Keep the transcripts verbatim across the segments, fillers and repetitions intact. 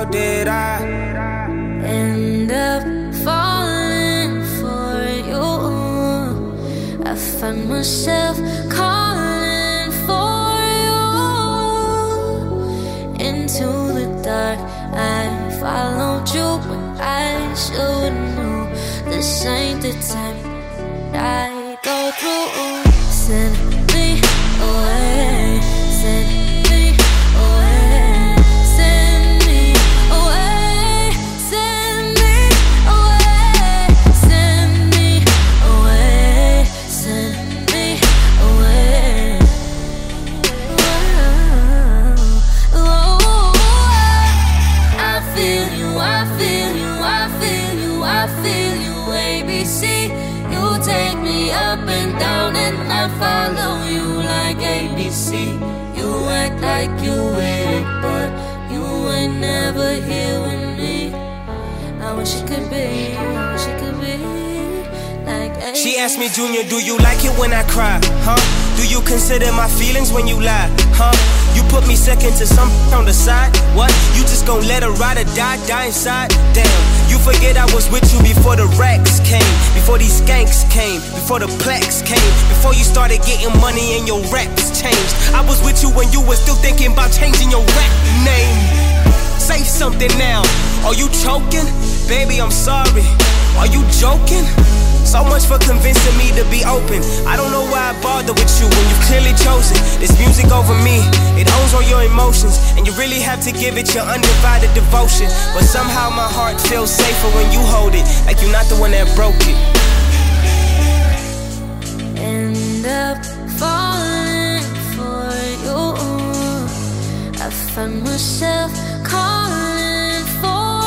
did I end up falling for you? I find myself calling for you. Into the dark, I followed you when I should know this ain't the time that I go through. Send me away, send me away, send me away, send me away, send me away, send me away. Oh, oh, I feel you, I feel you, I feel you, I feel you. A B C, you take me up and down and I follow you like A B C. You act like you with it, but you ain't never here with me. I wish it could be, I wish it could be like A B C. She asked me, Junior, do you like it when I cry, huh? Do you consider my feelings when you lie, huh? You put me second to some on the side, what? You just gon' let her ride or die, die inside? Damn, you forget I was with you before the racks came, before these skanks came, before the plaques came, before you started getting money and your raps changed. I was with you when you were still thinking about changing your rap name. Say something now, are you choking? Baby, I'm sorry, are you joking? So much for convincing me to be open. I don't know why I bother with you when you've clearly chosen this music over me. It owns all your emotions, and you really have to give it your undivided devotion. But somehow my heart feels safer when you hold it, like you're not the one that broke it. End up falling for you. I find myself calling for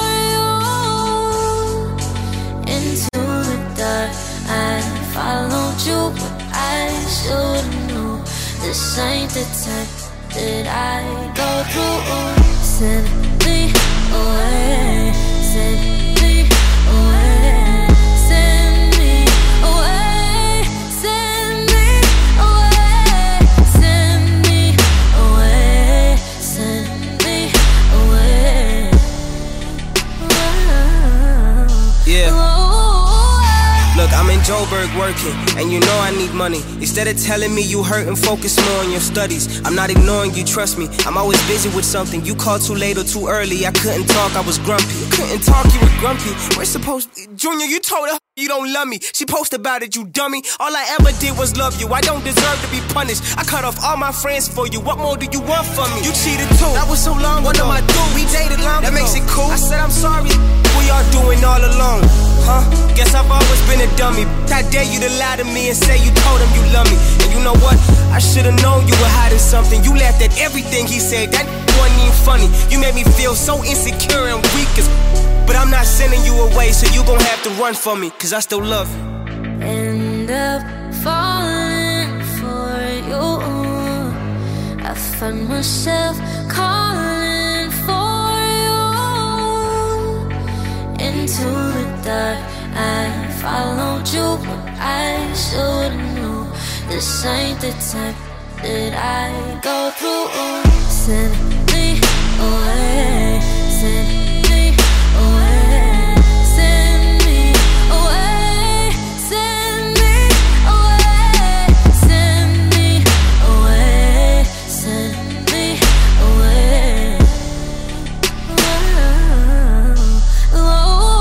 you. Into the dark, I followed you, but I should've known this ain't the time that I go through. Send me away, send me away, send me away, send me away, send me away, send me away. Yeah. Oh. Look, I'm in Joburg working, and you know I need money. Instead of telling me you hurt and focus more on your studies, I'm not ignoring you, trust me. I'm always busy with something. You called too late or too early. I couldn't talk, I was grumpy. I couldn't talk, you were grumpy. We're supposed... Junior, you told her you don't love me. She posted about it, you dummy. All I ever did was love you. I don't deserve to be punished. I cut off all my friends for you. What more do you want from me? You cheated too. That was so long ago. What am I doing? We dated long ago. That makes it cool. I said I'm sorry. We are doing all alone, huh? Guess I've always been a dummy. I dare you to lie to me and say you told him you love me. And you know what? I should've known you were hiding something. You laughed at everything he said. That wasn't even funny. You made me feel so insecure and weak as. But I'm not sending you away, so you gon' have to run for me, cause I still love you. End up falling for you. I find myself calling for you. Into the dark, I followed you, but I should've known this ain't the time that I go through. Send me away, send me away, send me away, send me away, send me away, send me away. Oh, oh,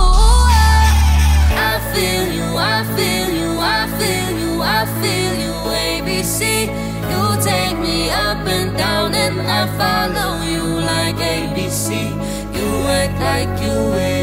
I feel you, I feel you, I feel you, I feel you. A B C, you take me up and down and I follow you like A B C. You act like you will.